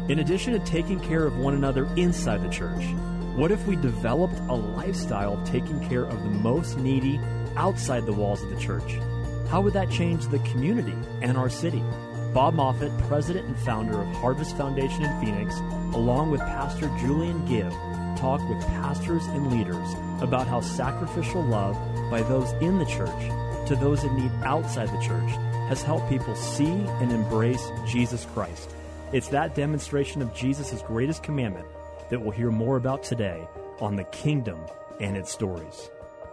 In addition to taking care of one another inside the church, what if we developed a lifestyle of taking care of the most needy outside the walls of the church? How would that change the community and our city? Bob Moffett, president and founder of Harvest Foundation in Phoenix, along with Pastor Julian Gibb, talk with pastors and leaders about how sacrificial love by those in the church to those in need outside the church has helped people see and embrace Jesus Christ. It's that demonstration of Jesus' greatest commandment that we'll hear more about today on The Kingdom and Its Stories.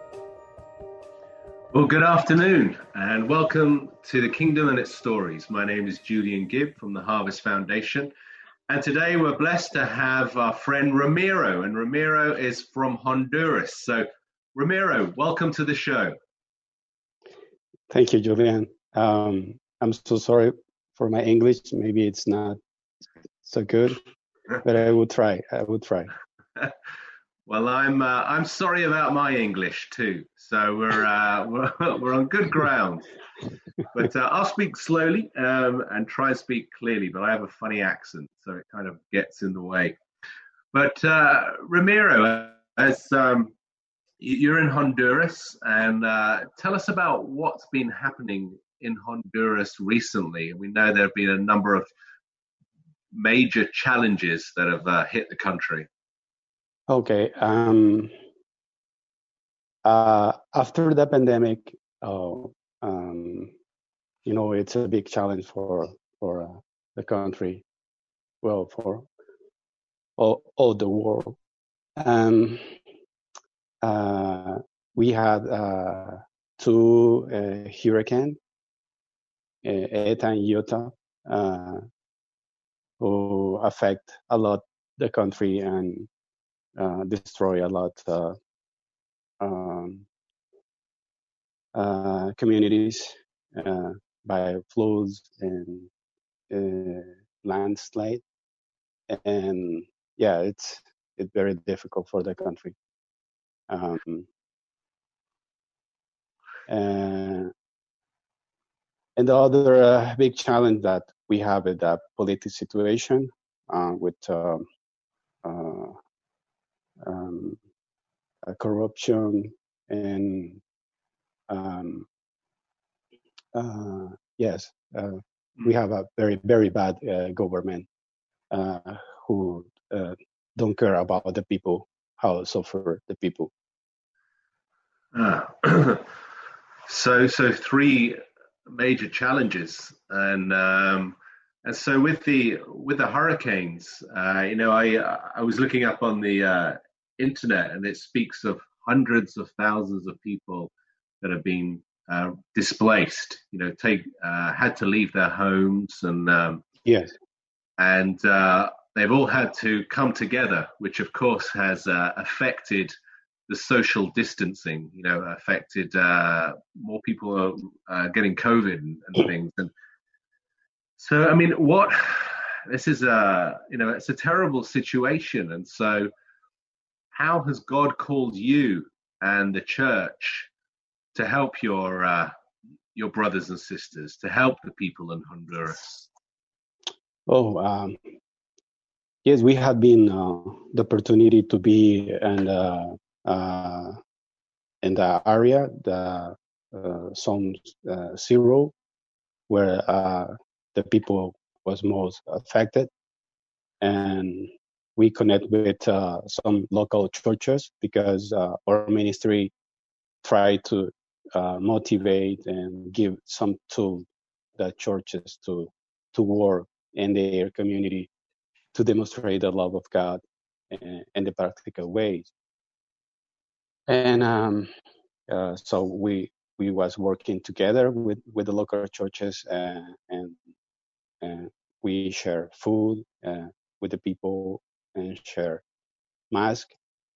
Well, good afternoon and welcome to The Kingdom and Its Stories. My name is Julian Gibb from the Harvest Foundation. And today we're blessed to have our friend Ramiro, and Ramiro is from Honduras. So Ramiro, welcome to the show. Thank you, Julian. I'm so sorry for my English. Maybe it's not so good, but I will try. Well, I'm sorry about my English too. So we're on good ground. But I'll speak slowly and try and speak clearly. But I have a funny accent, so it kind of gets in the way. But Ramiro, as you're in Honduras, and tell us about what's been happening in Honduras recently. We know there have been a number of major challenges that have hit the country. Okay. After the pandemic, it's a big challenge for the country, well, for all the world. We had two hurricanes, Eta and Iota, who affect a lot the country and destroy a lot communities by floods and landslide, and it's very difficult for the country. And the other big challenge that we have is the political situation with corruption and we have a very, very bad government who don't care about the people, how suffer the people. So three major challenges, and so with the hurricanes, I was looking up on the internet, and it speaks of hundreds of thousands of people that have been displaced. Had to leave their homes, and yes, and they've all had to come together, which of course has affected the social distancing. Affected more people are getting COVID and things. And so, I mean, this is it's a terrible situation. And so, how has God called you and the church to help your brothers and sisters, to help the people in Honduras? Yes, we have been the opportunity to be in the area, the Zone 0, where the people was most affected, and we connect with some local churches because our ministry try to motivate and give some tool the churches to work in their community to demonstrate the love of God in the practical ways. And so we was working together with the local churches, and we share food with the people and share masks.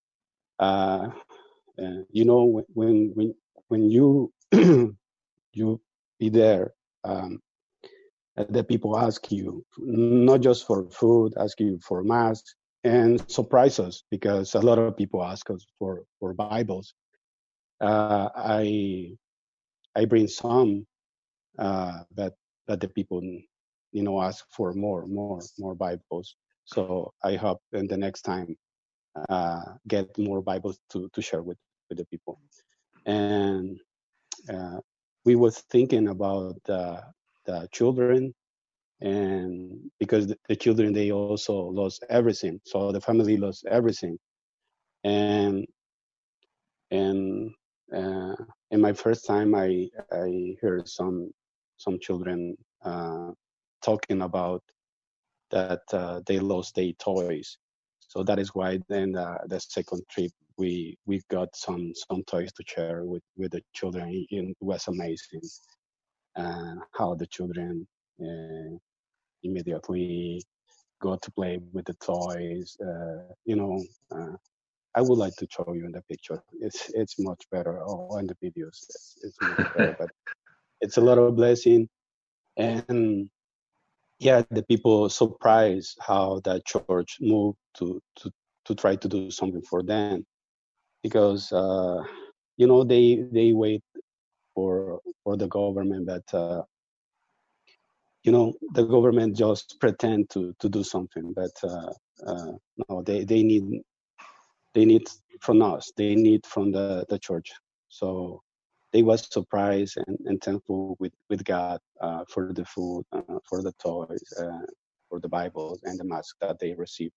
When you you be there, the people ask you not just for food, ask you for masks, and surprise us because a lot of people ask us for Bibles. I bring some that the people ask for more Bibles, So I hope in the next time get more Bibles to share with the people. And we were thinking about the children, and because the children, they also lost everything, so the family lost everything. And and uh, in my first time, I heard some children talking about that they lost their toys. So that is why then the second trip we got some toys to share with the children. It was amazing how the children immediately go to play with the toys. I would like to show you in the picture. It's much better, or in the videos. It's much better, but it's a lot of blessing. And yeah, the people surprised how that church moved to try to do something for them, because they wait for the government, but the government just pretend to do something, but no, they need from us, they need from the church. So they was surprised and thankful with God for the food, for the toys, for the Bibles and the mask that they received.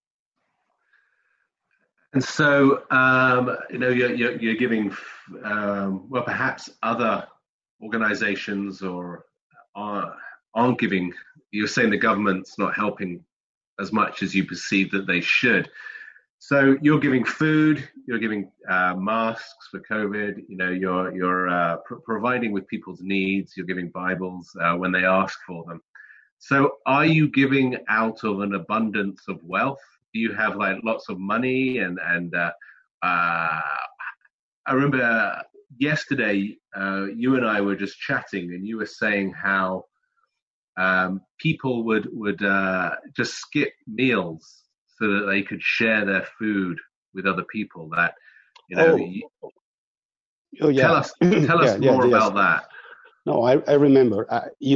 And so, you're giving, well, perhaps other organizations aren't giving. You're saying the government's not helping as much as you perceive that they should. So you're giving food, you're giving masks for COVID. You're providing with people's needs. You're giving Bibles when they ask for them. So are you giving out of an abundance of wealth? Do you have like lots of money? And I remember yesterday you and I were just chatting, and you were saying how people would just skip meals so that they could share their food with other people. That yeah. Tell us more about that. No, I remember.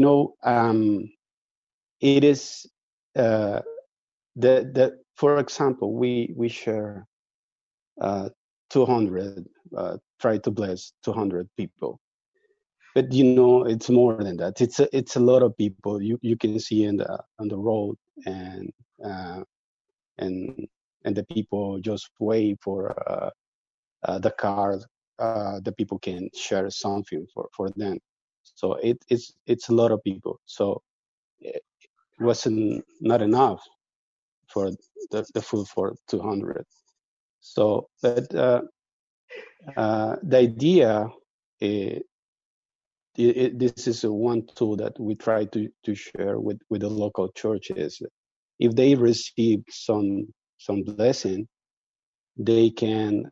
It is for example, we share 200, try to bless 200 people. But it's more than that. It's a lot of people you can see on the road, and the people just wait for the car. The people can share something for them. So it's a lot of people. So it wasn't not enough for the food for 200. So, but the idea, this is one tool that we try to share with the local churches. If they receive some blessing, they can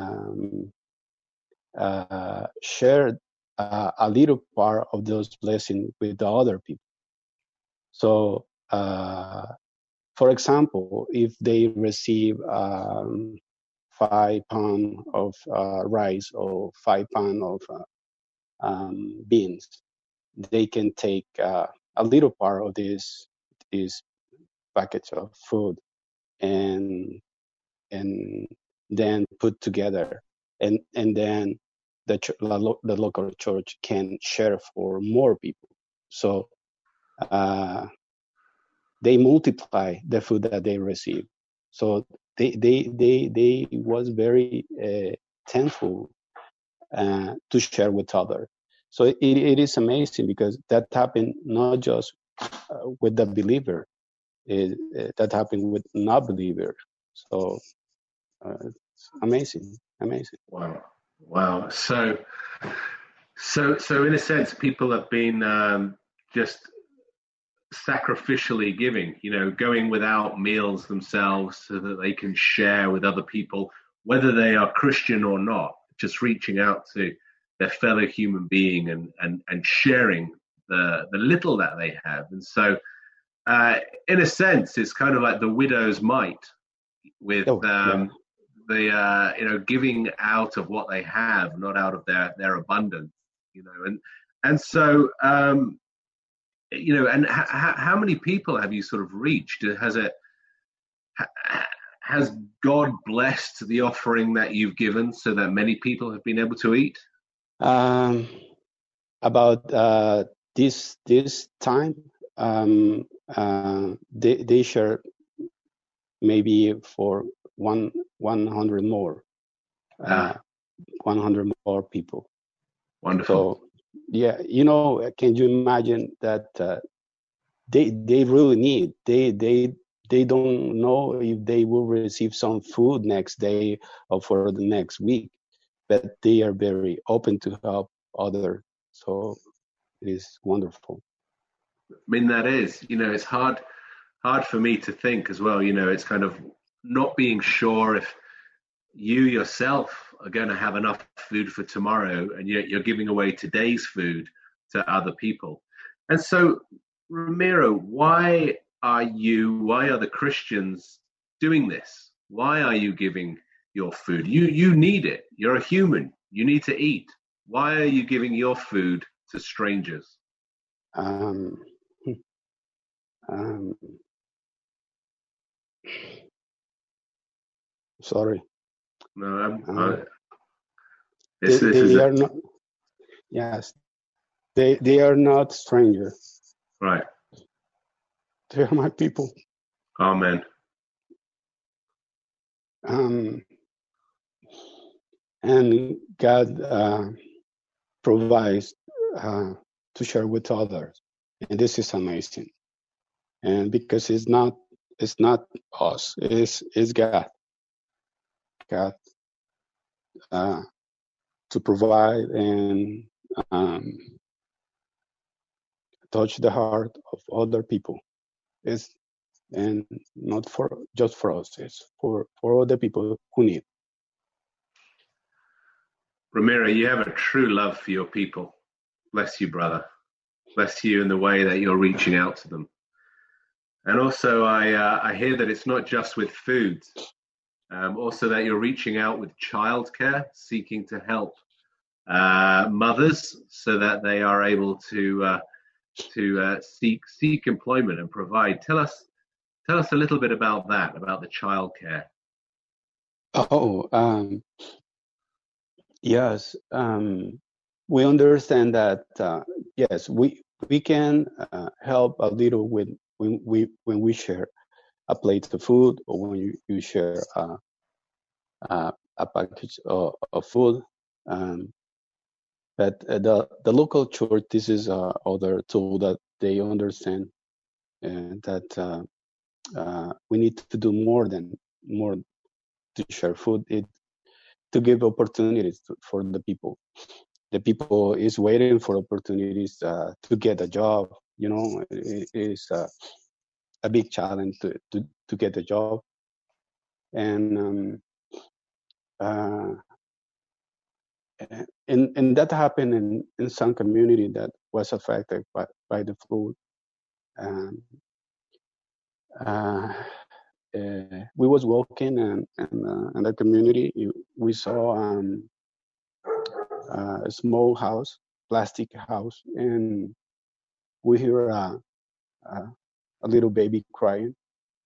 share a little part of those blessings with the other people. So, for example, if they receive 5 pounds of rice or 5 pounds of beans, they can take a little part of this package of food and then put together, and then the local church can share for more people. So they multiply the food that they receive. So they was very thankful to share with others. So it is amazing, because that happened not just with the believer, that happened with not believer. So it's amazing. Wow. So in a sense, people have been just sacrificially giving, going without meals themselves so that they can share with other people, whether they are Christian or not, just reaching out to their fellow human being and sharing the little that they have. And so in a sense, it's kind of like the widow's mite with giving out of what they have, not out of their abundance, and so and how many people have you sort of reached? Has God blessed the offering that you've given so that many people have been able to eat? About this time, they share maybe for 100 more, 100 more people. Wonderful. So yeah, can you imagine that they really need, they don't know if they will receive some food next day or for the next week, but they are very open to help others. So it is wonderful. I mean, that is, it's hard for me to think as well. It's kind of not being sure if you yourself are going to have enough food for tomorrow, and yet you're giving away today's food to other people. And so, Ramiro, why are the Christians doing this? Why are you giving your food? You need it. You're a human. You need to eat. Why are you giving your food to strangers? Sorry. No, they are not. Yes, they are not strangers. Right. They are my people. Amen. And God provides to share with others, and this is amazing. And because it's not us, it's God. God to provide and touch the heart of other people. And not just for us, it's for other people who need. Ramiro, you have a true love for your people. Bless you, brother. Bless you in the way that you're reaching out to them. And also, I hear that it's not just with food, also that you're reaching out with childcare, seeking to help mothers so that they are able to seek employment and provide. Tell us a little bit about that, about the childcare. Yes. We understand that yes, we can help a little when we share a plate of food, or when you share a package of food. But the local church, this is other tool that they understand, and that we need to do more to share food. To give opportunities for the people. The people is waiting for opportunities to get a job. It is a big challenge to get a job, and that happened in some community that was affected by the flood. We was walking in the community. We saw a small house, plastic house, and we hear a little baby crying.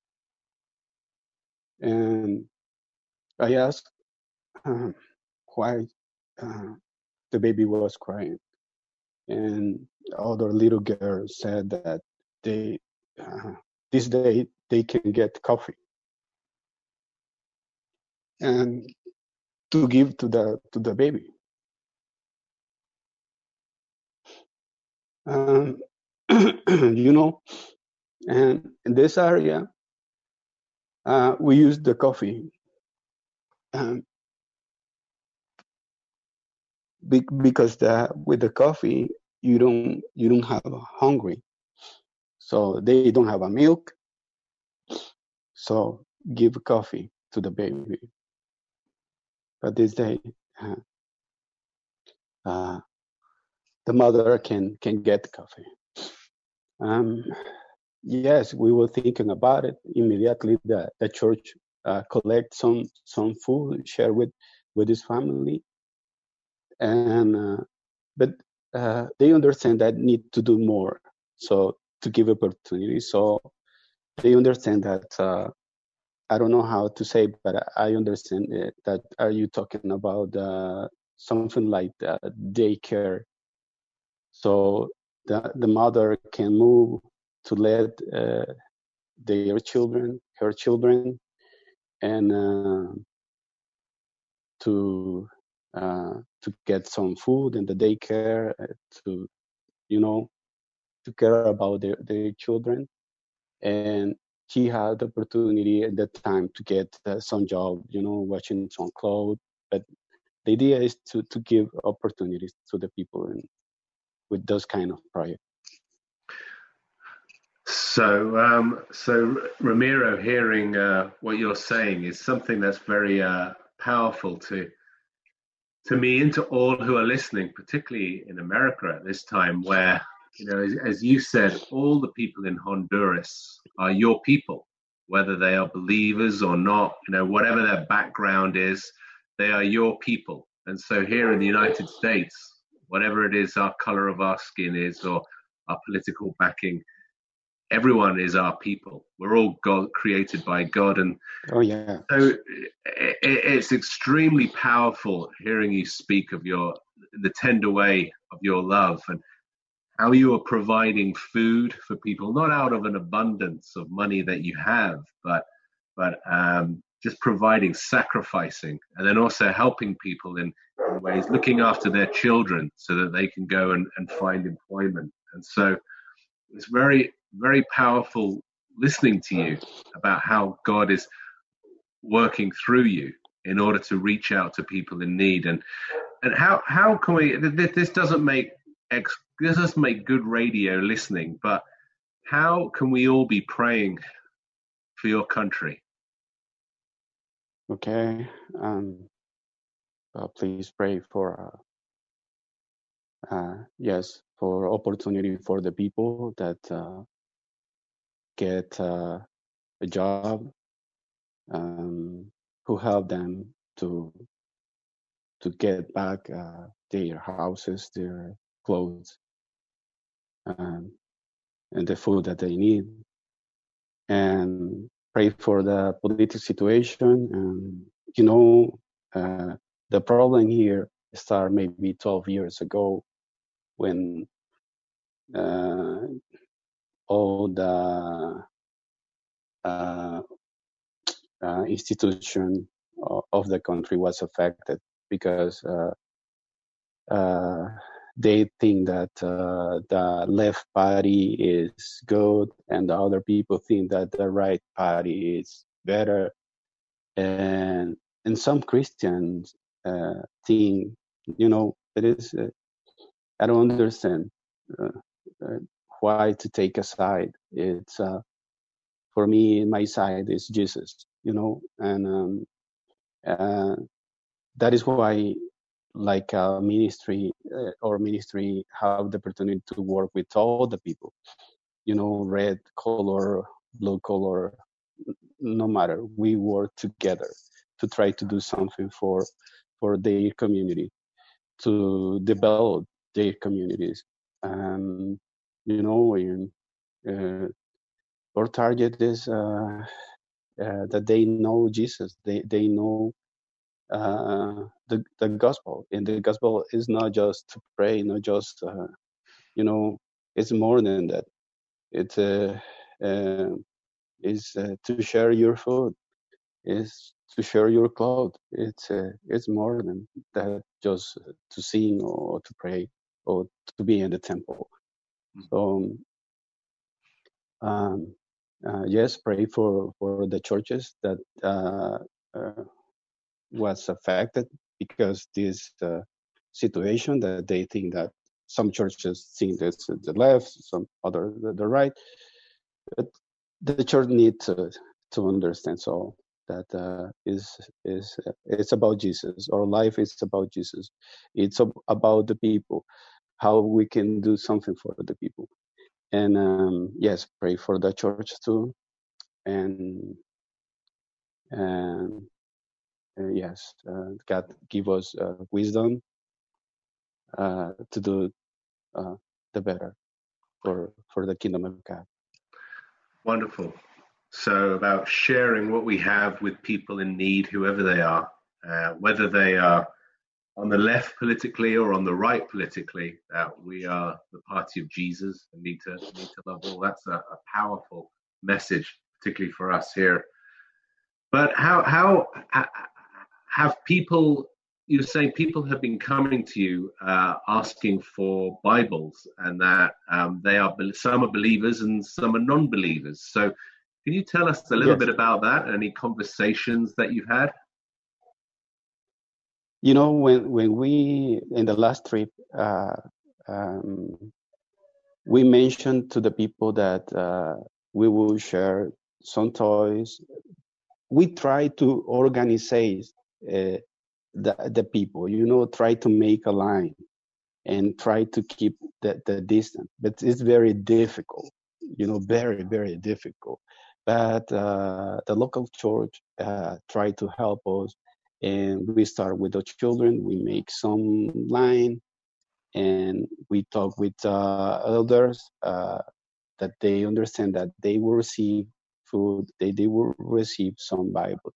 And I asked why the baby was crying. And other little girl said that this day they can get coffee and to give to the baby. And in this area, we use the coffee because with the coffee you don't have hungry, so they don't have a milk, so give coffee to the baby. But this day, the mother can get coffee. Yes, we were thinking about it immediately. The church collect some food, share with his family, and but they understand that need to do more, so to give opportunities. So they understand that I don't know how to say, but I understand that. Are you talking about something like daycare? So the mother can move to let her children, and to get some food in the daycare, to you know to care about their children. And he had the opportunity at that time to get some job, washing some clothes. But the idea is to give opportunities to the people with those kind of projects. So Ramiro, hearing what you're saying is something that's very powerful to me and to all who are listening, particularly in America at this time, where, as you said, all the people in Honduras are your people, whether they are believers or not, whatever their background is, they are your people. And so here in the United States, whatever it is our color of our skin is, or our political backing, everyone is our people. We're all created by God. And oh yeah, so it's extremely powerful hearing you speak of the tender way of your love, and how you are providing food for people, not out of an abundance of money that you have, but just providing, sacrificing, and then also helping people in ways, looking after their children so that they can go and find employment. And so it's very, very powerful listening to you about how God is working through you in order to reach out to people in need. And how can we, this doesn't make good radio listening, but how can we all be praying for your country? Okay. Please pray for yes, for opportunity for the people that get a job, who help them to get back their houses, their clothes, and the food that they need. And pray for the political situation. The problem here started maybe 12 years ago, when all the institution of the country was affected, because they think that the left party is good, and the other people think that the right party is better. And some Christians think, it is. I don't understand why to take a side. It's for me, my side is Jesus, and that is why, like ministry have the opportunity to work with all the people, red color, blue color, no matter. We work together to try to do something for their community, to develop their communities. And our target is that they know Jesus. They know the gospel. And the gospel is not just to pray, not just it's more than that. It is to share your food, is to share your clothes. It's more than that, just to sing or to pray or to be in the temple. So yes, pray for the churches that was affected because this situation, that they think that some churches think that's the left, some other the right. But the church needs to understand so that it's about Jesus. Our life is about Jesus. It's about the people, how we can do something for the people. And yes, pray for the church too. And yes, God give us wisdom to do the better for the kingdom of God. Wonderful. So about sharing what we have with people in need, whoever they are, whether they are on the left politically or on the right politically, that we are the party of Jesus and need to love all. That's a powerful message, particularly for us here. But how have people? You're saying people have been coming to you asking for Bibles, and that some are believers and some are non-believers. So, can you tell us a little Yes. bit about that? Any conversations that you've had? You know, when we in the last trip, um, we mentioned to the people that we will share some toys. We try to organize the people, you know, try to make a line and try to keep the distance. But it's very difficult, you know, very, very difficult. But the local church tried to help us. And we start with the children, we make some line, and we talk with elders that they understand that they will receive food, they will receive some Bible.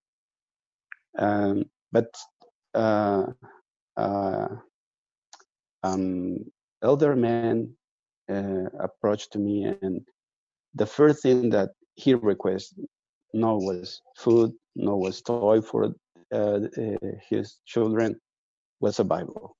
But uh, uh, elder man approached me, and the first thing that he requested no was food, no was toy for his children, was a Bible.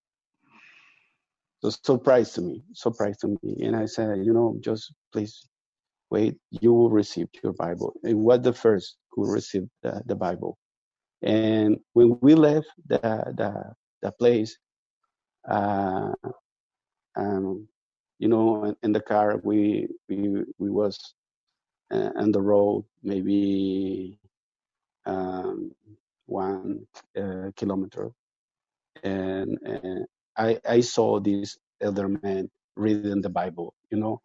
So surprised to me. And I said, you know, just please wait, you will receive your Bible. And what the first who received the Bible. And when we left the place, uh, you know, in the car, we was on the road, maybe 1 kilometer, and I saw this elder man reading the Bible, you know,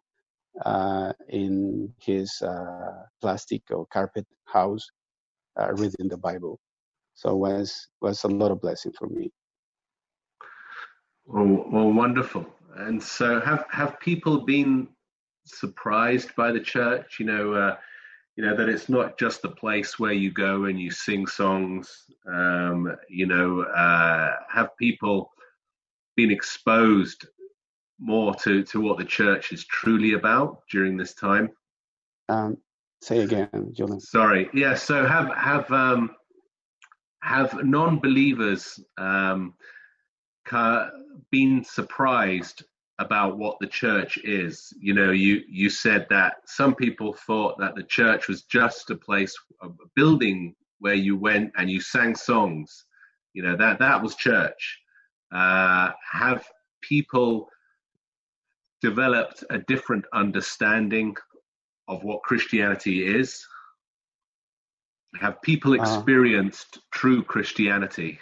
in his plastic or carpet house, reading the Bible. So was a lot of blessing for me. Well, wonderful. And so, have people been surprised by the church? You know that it's not just a place where you go and you sing songs. Have people been exposed more to what the church is truly about during this time? Say again, Julian. Sorry. Yeah. So have non-believers been surprised about what the church is? You know, you said that some people thought that the church was just a place, a building where you went and you sang songs. You know, that was church. Have people developed a different understanding of what Christianity is? Have people experienced true Christianity?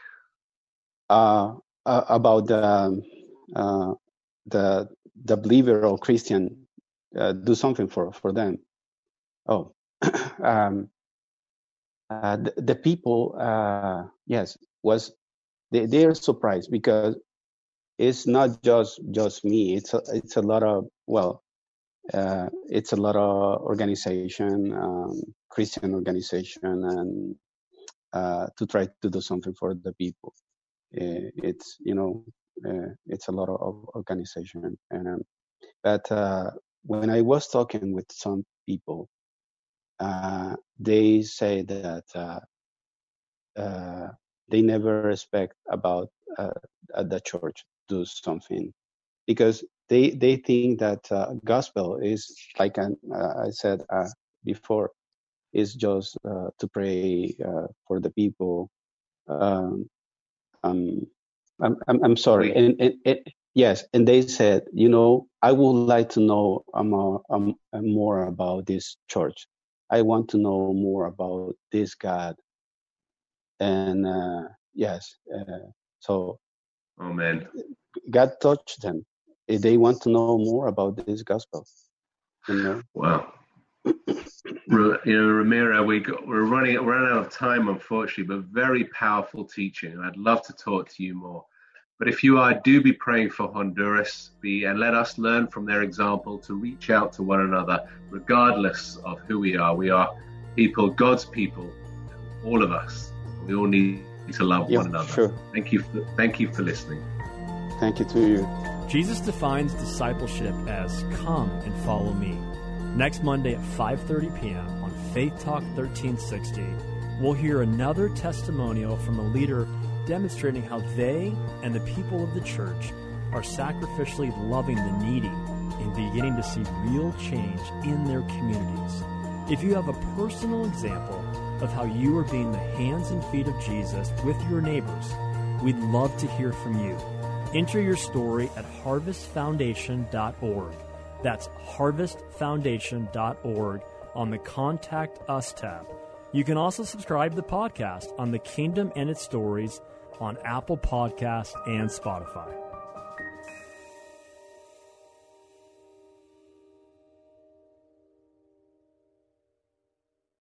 About the believer or Christian, do something for them. Oh, the people, yes, they are surprised because it's not just me. It's a lot of it's a lot of organization, Christian organization, and to try to do something for the people. It's it's a lot of organization, and but when I was talking with some people, they say that they never expect about the church do something because they think that gospel is like I said before, is just to pray for the people. Um, I'm sorry, and yes, and they said, you know, I would like to know more about this church. I want to know more about this God, and yes, so Amen. God touched them. They want to know more about this gospel. You know. Wow. Ramiro, we're running out of time, unfortunately, but very powerful teaching. I'd love to talk to you more. But if you are, do be praying for Honduras, and let us learn from their example to reach out to one another, regardless of who we are. We are people, God's people, all of us. We all need to love one another. Sure. Thank you for listening. Thank you to you. Jesus defines discipleship as come and follow me. Next Monday at 5:30 p.m. on Faith Talk 1360, we'll hear another testimonial from a leader demonstrating how they and the people of the church are sacrificially loving the needy and beginning to see real change in their communities. If you have a personal example of how you are being the hands and feet of Jesus with your neighbors, we'd love to hear from you. Enter your story at harvestfoundation.org. That's harvestfoundation.org on the Contact Us tab. You can also subscribe to the podcast on The Kingdom and Its Stories on Apple Podcasts and Spotify.